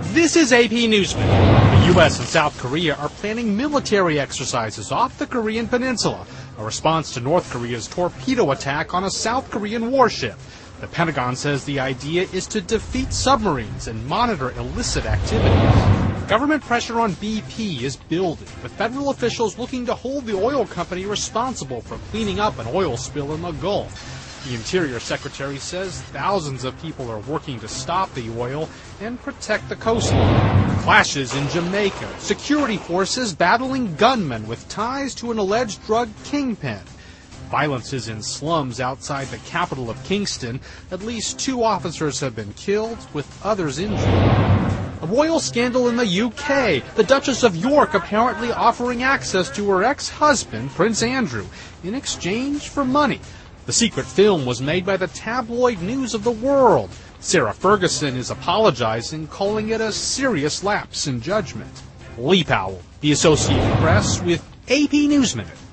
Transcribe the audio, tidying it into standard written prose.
This is AP News Minute. The U.S. and South Korea are planning military exercises off the Korean peninsula, a response to North Korea's torpedo attack on a South Korean warship. The Pentagon says the idea is to defeat submarines and monitor illicit activities. Government pressure on BP is building, with federal officials looking to hold the oil company responsible for cleaning up an oil spill in the Gulf. The Interior Secretary says thousands of people are working to stop the oil and protect the coastline. Clashes in Jamaica. Security forces battling gunmen with ties to an alleged drug kingpin. Violence is in slums outside the capital of Kingston. At least 2 officers have been killed, with others injured. A royal scandal in the UK. The Duchess of York apparently offering access to her ex-husband, Prince Andrew, in exchange for money. The secret film was made by the tabloid News of the World. Sarah Ferguson is apologizing, calling it a serious lapse in judgment. Lee Powell, The Associated Press, with AP News Minute.